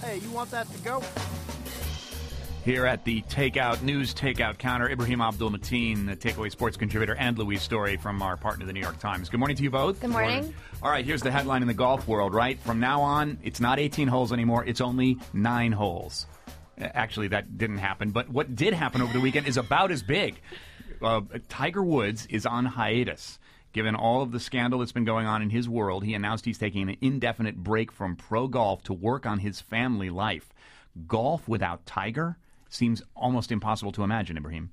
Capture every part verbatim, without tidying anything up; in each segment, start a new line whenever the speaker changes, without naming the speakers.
Hey, you want that to go?
Here at the Takeout News Takeout Counter, Ibrahim Abdul-Mateen, the Takeaway Sports contributor, and Louise Story from our partner, the New York Times. Good morning to you both.
Good morning. Good morning.
All right, here's the headline in the golf world, right? From now on, it's not eighteen holes anymore. It's only nine holes. Actually, that didn't happen. But what did happen over the weekend is about as big. Uh, Tiger Woods is on hiatus. Given all of the scandal that's been going on in his world, he announced he's taking an indefinite break from pro golf to work on his family life. Golf without Tiger seems almost impossible to imagine, Ibrahim.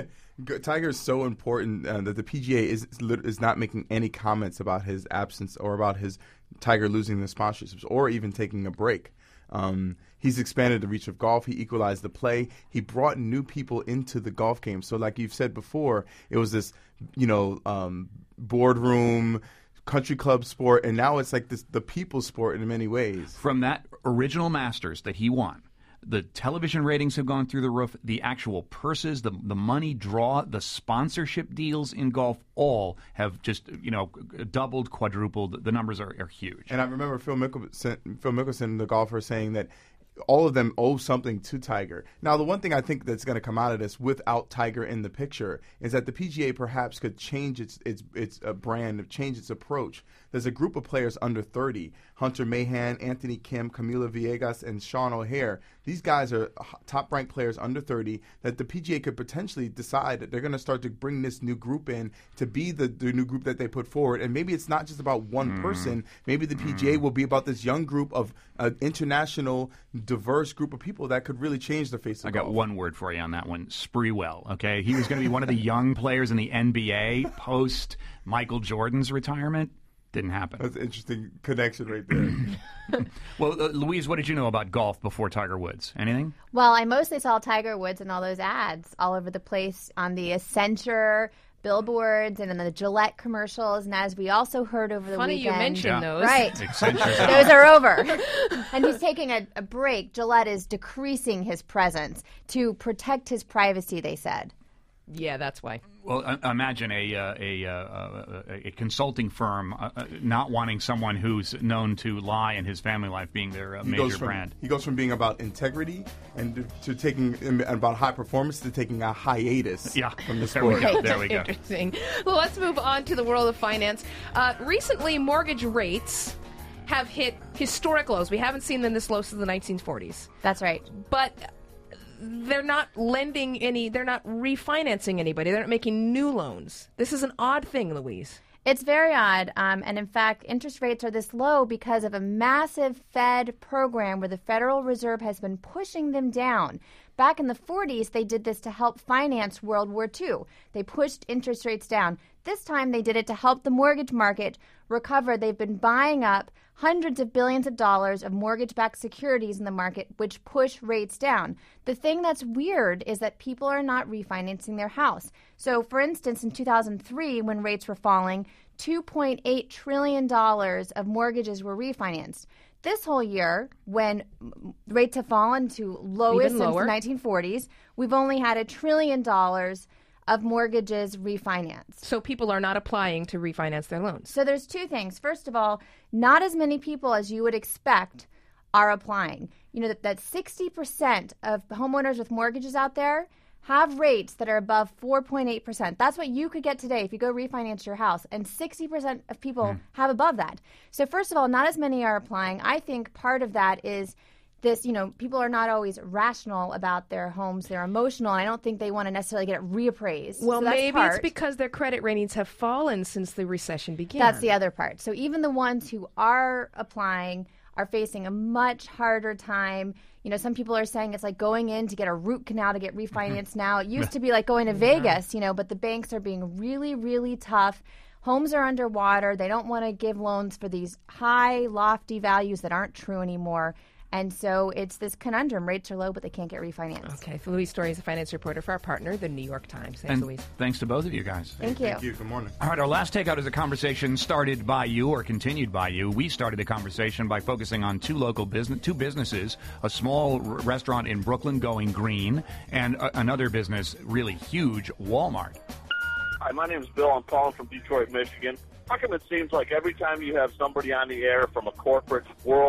Tiger is so important uh, that the P G A is is not making any comments about his absence or about his Tiger losing the sponsorships or even taking a break. Um, he's expanded the reach of golf. He equalized the play. He brought new people into the golf game. So like you've said before, it was this, you know, um, boardroom, country club sport, and now it's like this the people's sport in many ways.
From that original Masters that he won, the television ratings have gone through the roof. The actual purses, the the money draw, the sponsorship deals in golf, all have just, you know, doubled, quadrupled. The numbers are, are huge.
And I remember Phil Mickelson, Phil Mickelson, the golfer, saying that all of them owe something to Tiger. Now, the one thing I think that's going to come out of this without Tiger in the picture is that the P G A perhaps could change its its its uh, brand, change its approach. There's a group of players under thirty, Hunter Mahan, Anthony Kim, Camilo Villegas, and Sean O'Haire. These guys are top-ranked players under thirty that the P G A could potentially decide that they're going to start to bring this new group in to be the, the new group that they put forward. And maybe it's not just about one mm. person. Maybe the P G A mm. will be about this young group of uh, international, diverse group of people that could really change the face of
I
golf.
got one word for you on that one, Spreewell, okay? He was going to be one of the young players in the N B A post Michael Jordan's retirement. Didn't happen.
That's an interesting connection right there.
Well, uh, Louise, what did you know about golf before Tiger Woods? Anything?
Well, I mostly saw Tiger Woods and all those ads all over the place on the Accenture billboards and in the Gillette commercials. And as we also heard over the
Funny
weekend.
you mentioned
yeah.
those.
Right.
Accenture's
those are over. And he's taking a, a break. Gillette is decreasing his presence to protect his privacy, they said.
Yeah, that's why.
Well, uh, imagine a uh, a, uh, a consulting firm uh, uh, not wanting someone who's known to lie in his family life being their uh,
he
major
goes from,
brand.
He goes from being about integrity and to, to taking about high performance to taking a hiatus
yeah.
from the
There
sport.
we go. There we go.
Interesting. Well, let's move on to the world of finance. Uh, recently, mortgage rates have hit historic lows. We haven't seen them this low since the nineteen forties.
That's right.
But they're not lending any, they're not refinancing anybody. They're not making new loans. This is an odd thing, Louise.
It's very odd. Um, and in fact, interest rates are this low because of a massive Fed program where the Federal Reserve has been pushing them down. Back in the forties, they did this to help finance World War Two. They pushed interest rates down. This time, they did it to help the mortgage market recover. They've been buying up hundreds of billions of dollars of mortgage-backed securities in the market, which push rates down. The thing that's weird is that people are not refinancing their house. So, for instance, in two thousand three, when rates were falling, two point eight trillion dollars of mortgages were refinanced. This whole year, when rates have fallen to lowest since the nineteen forties, we've only had a trillion dollars of mortgages refinanced.
So people are not applying to refinance their loans.
So there's two things. First of all, not as many people as you would expect are applying. You know, that, that sixty percent of homeowners with mortgages out there have rates that are above four point eight percent. That's what you could get today if you go refinance your house. And sixty percent of people mm. have above that. So first of all, not as many are applying. I think part of that is this, you know, people are not always rational about their homes. They're emotional. And I don't think they want to necessarily get it reappraised.
Well,
so
maybe
part.
it's because their credit ratings have fallen since the recession began.
That's the other part. So even the ones who are applying are facing a much harder time. You know, some people are saying it's like going in to get a root canal to get refinanced now. It used to be like going to Vegas, you know, but the banks are being really, really tough. Homes are underwater. They don't want to give loans for these high, lofty values that aren't true anymore. And so it's this conundrum. Rates are low, but they can't get refinanced.
Okay. So Louise Story is a finance reporter for our partner, the New York Times. Thanks,
and
Louise.
Thanks to both of you guys.
Thank you.
Thank you. Good morning.
All right, our last takeout is a conversation started by you or continued by you. We started the conversation by focusing on two local business, two businesses, a small r- restaurant in Brooklyn going green, and a- another business really huge, Walmart.
Hi, my name is Bill. I'm calling from Detroit, Michigan. How come it seems like every time you have somebody on the air from a corporate world,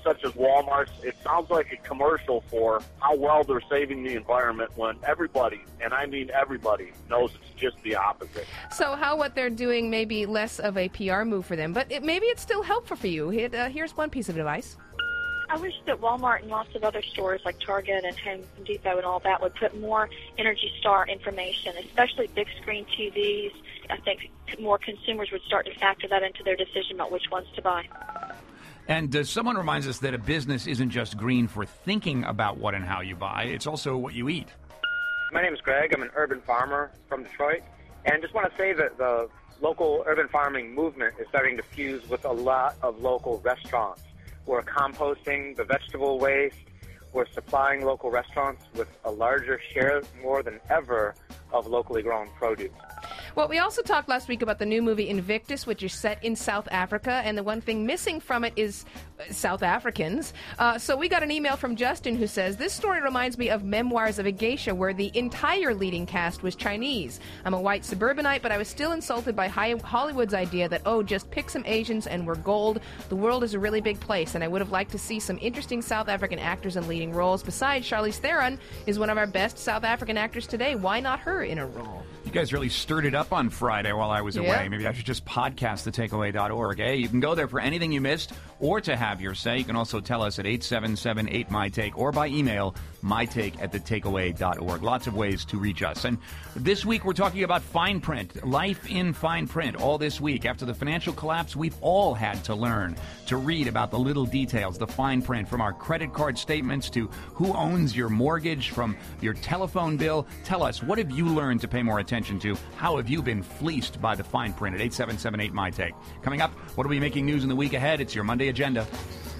such as Walmart's, it sounds like a commercial for how well they're saving the environment when everybody, and I mean everybody, knows it's just the opposite.
So how what they're doing may be less of a P R move for them, but it, maybe it's still helpful for you. It, uh, here's one piece of advice.
I wish that Walmart and lots of other stores like Target and Home Depot and all that would put more Energy Star information, especially big screen T Vs. I think more consumers would start to factor that into their decision about which ones to buy.
And uh, someone reminds us that a business isn't just green for thinking about what and how you buy, it's also what you eat.
My name is Greg. I'm an urban farmer from Detroit. And just want to say that the local urban farming movement is starting to fuse with a lot of local restaurants. We're composting the vegetable waste. We're supplying local restaurants with a larger share, more than ever, of locally grown produce.
Well, we also talked last week about the new movie Invictus, which is set in South Africa, and the one thing missing from it is South Africans. Uh, so we got an email from Justin who says, this story reminds me of Memoirs of a Geisha, where the entire leading cast was Chinese. I'm a white suburbanite, but I was still insulted by Hollywood's idea that, oh, just pick some Asians and we're gold. The world is a really big place, and I would have liked to see some interesting South African actors in leading roles. Besides, Charlize Theron is one of our best South African actors today. Why not her in a role?
You guys really stirred it up on Friday while I was
Yeah.
away. Maybe I should just podcast the takeaway dot org. Hey, you can go there for anything you missed or to have your say. You can also tell us at eight seven seven eight my take or by email, mytake at the takeaway dot org. Lots of ways to reach us. And this week we're talking about fine print, life in fine print. All this week, after the financial collapse, we've all had to learn to read about the little details, the fine print, from our credit card statements to who owns your mortgage, from your telephone bill. Tell us, what have you learned to pay more attention to? How have you been fleeced by the fine print at eight seven seven eight my take? Coming up, what are we making news in the week ahead? It's your Monday Agenda.